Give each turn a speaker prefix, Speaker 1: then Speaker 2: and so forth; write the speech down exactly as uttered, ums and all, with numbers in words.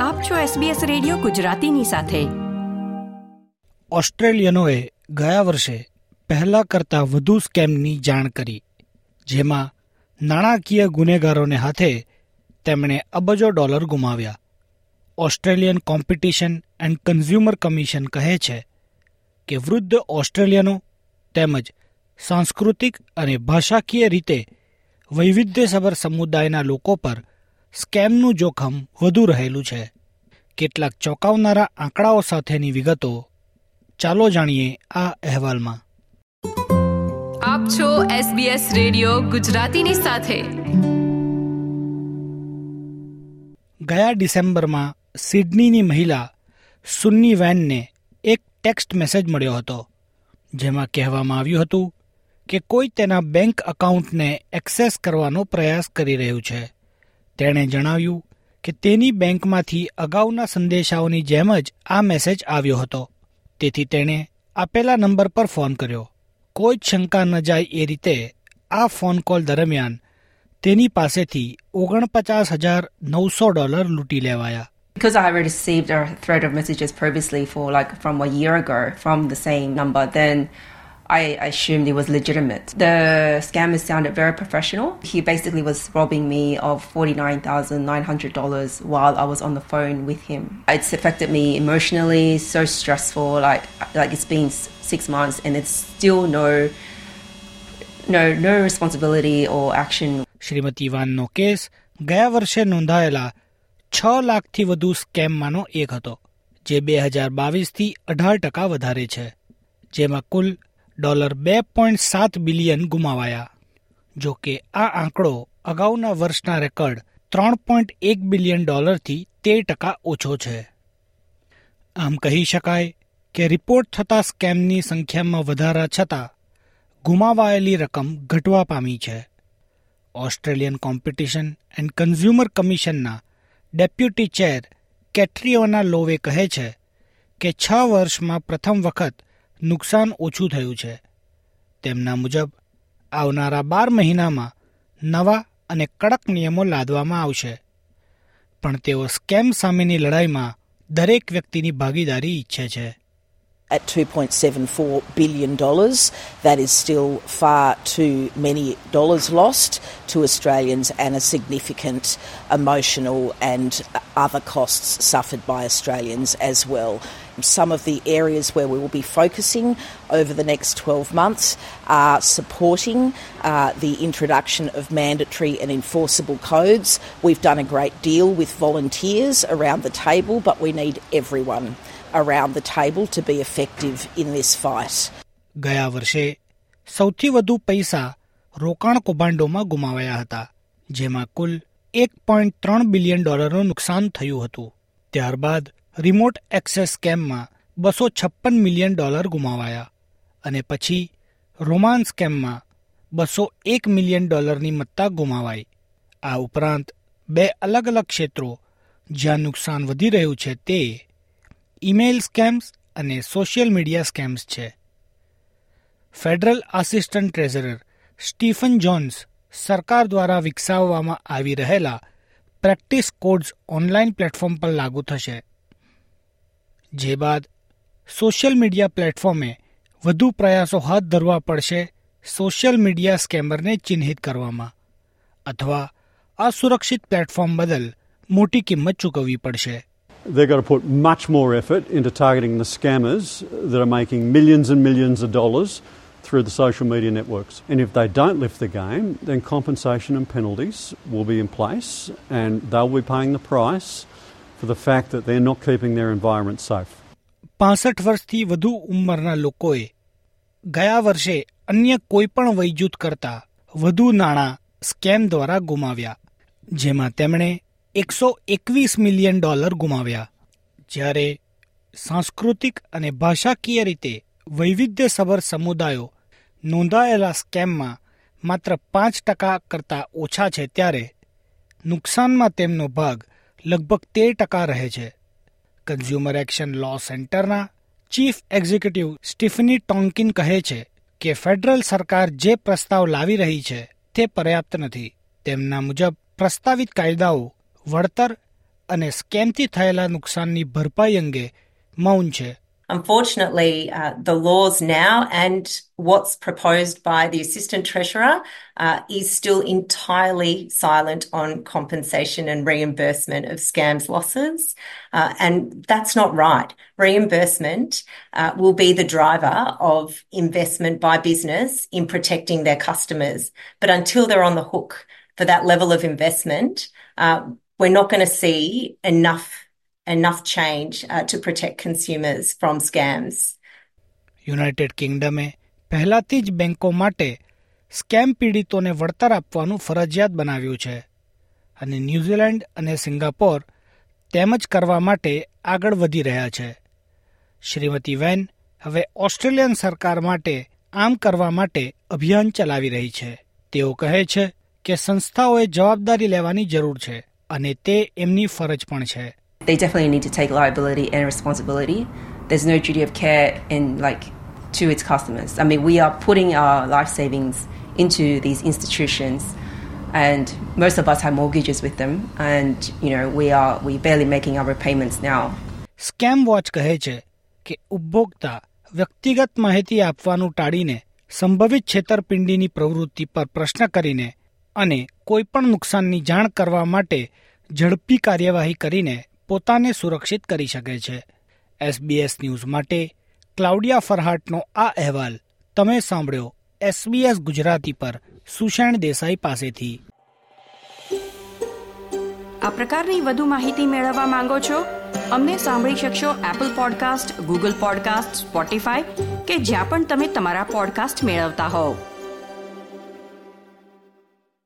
Speaker 1: આપ છો SBS radio ગુજરાતીની સાથે.
Speaker 2: ઓસ્ટ્રેલિયનોએ ગયા વર્ષે પહેલા કરતાં વધુ સ્કેમની જાણ કરી, જેમાં નાણાકીય ગુનેગારોને હાથે તેમણે અબજો ડોલર ગુમાવ્યા. Australian Competition and Consumer Commission કહે છે કે વૃદ્ધ ઓસ્ટ્રેલિયનો તેમજ સાંસ્કૃતિક અને ભાષાકીય રીતે વૈવિધ્યસભર સમુદાયના લોકો પર સ્કેમનું જોખમ વધુ રહેલું છે. કેટલાક ચોંકાવનારા આંકડાઓ સાથેની વિગતો ચાલો જાણીએ આ અહેવાલમાં.
Speaker 3: આપ છો એસબીએસ રેડિયો ગુજરાતીની સાથે.
Speaker 2: ગયા ડિસેમ્બરમાં સિડનીની મહિલા સુન્ની વેનને એક ટેક્સ્ટ મેસેજ મળ્યો હતો, જેમાં કહેવામાં આવ્યું હતું કે કોઈ તેના બેંક એકાઉન્ટને એક્સેસ કરવાનો પ્રયાસ કરી રહ્યું છે. તેણે જણાવ્યું કે તેની બેંકમાંથી અગાઉના સંદેશાઓની જેમ જ આ મેસેજ આવ્યો હતો, તેથી તેણે આપેલા નંબર પર ફોન કર્યો. કોઈ જ શંકા ન જાય એ રીતે આ ફોન કોલ દરમિયાન તેની પાસેથી ઓગણપચાસ હજાર નવસો ડોલર લૂંટી લેવાયા.
Speaker 4: Because I had received a thread of messages previously for like from a year ago from the same number, then I assumed it was legitimate. The scammer sounded very professional. He basically was robbing me of forty-nine thousand nine hundred dollars while I was on the phone with him. It's affected me emotionally, so stressful. Like like it's been six months and it's still no no no responsibility or action.
Speaker 2: Shrimati વાનનો case ગયા વર્ષે નોંધાયેલા છ લાખથી વધુ સ્કેમમાંનો એક હતો, જે બે હજાર બાવીસથી અઢાર ટકા વધારે છે, જેમાં કુલ ડોલર બે પોઈન્ટ સાત બિલિયન ગુમાવાયા. જો કે આ આંકડો અગાઉના વર્ષના રેકોર્ડ ત્રણ પોઈન્ટ એક બિલિયન ડોલરથી તેર ટકા ઓછો છે. આમ કહી શકાય કે રિપોર્ટ થતા સ્કેમની સંખ્યામાં વધારા છતાં ગુમાવાયેલી રકમ ઘટવા પામી છે. ઓસ્ટ્રેલિયન કોમ્પિટિશન એન્ડ કન્ઝ્યુમર કમિશનના ડેપ્યુટી ચેર કેટ્રિયોના લોવે કહે છે કે છ વર્ષમાં પ્રથમ વખત નુકસાન ઓછું થયું છે. તેમના મુજબ આવનારા બાર મહિનામાં નવા અને કડક નિયમો લાદવામાં આવશે, પણ તેઓ સ્કેમ સામેની લડાઈમાં દરેક વ્યક્તિની ભાગીદારી ઈચ્છે છે.
Speaker 5: At two point seven four billion dollars, that is still far too many dollars lost to Australians and a significant emotional and other costs suffered by Australians as well. Some of the areas where we will be focusing over the next twelve months are supporting uh, the introduction of mandatory and enforceable codes. We've done a great deal with volunteers around the table, but we need everyone around the table to be effective in this fight.
Speaker 2: ગયા વર્ષે સૌથી વધુ પૈસા રોકાણ કૌભાંડોમાં ગુમાવાયા હતા, જેમાં કુલ એક point ત્રણ બિલિયન ડોલરનું નુકસાન થયું હતું. ત્યારબાદ રિમોટ એક્સેસ સ્કેમમાં બસો છપ્પન મિલિયન ડોલર ગુમાવાયા અને પછી રોમાન્સ સ્કેમમાં બસો એક મિલિયન ડોલરની મત્તા ગુમાવાઈ. આ ઉપરાંત બે અલગ અલગ ક્ષેત્રો જ્યાં નુકસાન વધી રહ્યું છે તે ઈમેલ સ્કેમ્સ અને સોશિયલ મીડિયા સ્કેમ્સ છે. Federal assistant treasurer Stephen Jones સરકાર દ્વારા વિકસાવવામાં આવી રહેલા પ્રેક્ટિસ કોડ્સ ઓનલાઈન પ્લેટફોર્મ પર લાગુ થશે, જે બાદ સોશિયલ મીડિયા પ્લેટફોર્મે વધુ પ્રયાસો હાથ ધરવા પડશે સોશિયલ મીડિયા સ્કેમરને ચિહ્નિત કરવામાં, અથવા અસુરક્ષિત પ્લેટફોર્મ બદલ મોટી કિંમત ચૂકવવી પડશે.
Speaker 6: They've got to put much more effort into targeting the scammers that are making millions and millions of dollars through the social media networks. And if they don't lift the game, then compensation and penalties will be in place and they'll be paying the price for the fact that they're not keeping their environment safe.
Speaker 2: પાસઠ વર્ષથી વધુ ઉંમરના લોકોએ ગયા વર્ષે અન્ય કોઈપણ વયજૂથ કરતાં વધુ નાણાં સ્કેમ દ્વારા ગુમાવ્યા, જેમાં તેમણે એકસો એકવીસ મિલિયન ડોલર ગુમાવ્યા. જ્યારે સાંસ્કૃતિક અને ભાષાકીય રીતે વૈવિધ્યસભર સમુદાયો નોંધાયેલા સ્કેમમાં માત્ર પાંચ ટકા કરતાં ઓછા છે, ત્યારે નુકસાનમાં તેમનો ભાગ લગભગ તેર ટકા રહે છે. કન્ઝ્યુમર એક્શન લો સેન્ટરના ચીફ એક્ઝિક્યુટિવ સ્ટીફની ટોન્કિન કહે છે કે ફેડરલ સરકાર જે પ્રસ્તાવ લાવી રહી છે તે પર્યાપ્ત નથી. તેમના મુજબ પ્રસ્તાવિત કાયદાઓ વળતર અને સ્કેમથી થયેલા નુકસાનની ભરપાઈ અંગે મૌન છે.
Speaker 7: Unfortunately, uh, the laws now and what's proposed by the Assistant Treasurer uh, is still entirely silent on compensation and reimbursement of scams losses. Uh, and that's not right. Reimbursement uh, will be the driver of investment by business in protecting their customers. But until they're on the hook for that level of investment, uh, we're not going to see enough enough change uh, to protect consumers from scams.
Speaker 2: United કિંગડમે પહેલાથી જ બેંકો માટે scam પીડિતોને વળતર આપવાનું ફરજિયાત બનાવ્યું છે અને ન્યૂઝીલેન્ડ અને સિંગાપોર તેમજ કરવા માટે આગળ વધી રહ્યા છે. શ્રીમતી વેન હવે ઓસ્ટ્રેલિયન સરકાર માટે આમ કરવા માટે અભિયાન ચલાવી રહી છે. તેઓ કહે છે કે સંસ્થાઓએ જવાબદારી લેવાની જરૂર છે અને તે એમની ફરજ પણ છે.
Speaker 4: They definitely need to take liability and responsibility. There's no duty of care in like to its customers. I mean, we are putting our life savings into these institutions, and most of us have mortgages with them, and you know we are we barely making our repayments now.
Speaker 2: Scam Watch કહે છે કે ઉપભોક્તા વ્યક્તિગત માહિતી આપવાનું ટાળીને સંભવિત છેતરપિંડીની પ્રવૃત્તિ પર પ્રશ્ન કરીને અને કોઈપણ નુકસાનની જાણ કરવા માટે ઝડપી કાર્યવાહી કરીને પોતાને સુરક્ષિત કરી શકે છે. એસબીએસ ન્યૂઝ માટે ક્લાઉડિયા ફરહાટનો આ અહેવાલ તમે સાંભળ્યો એસબીએસ ગુજરાતી પર સુષેણ દેસાઈ પાસેથી.
Speaker 1: આ પ્રકારની વધુ માહિતી મેળવવા માંગો છો? અમને સાંભળી શકશો Apple podcast, Google podcast, Spotify કે જ્યાં પણ તમે તમારા પોડકાસ્ટ મેળવતા હોવ.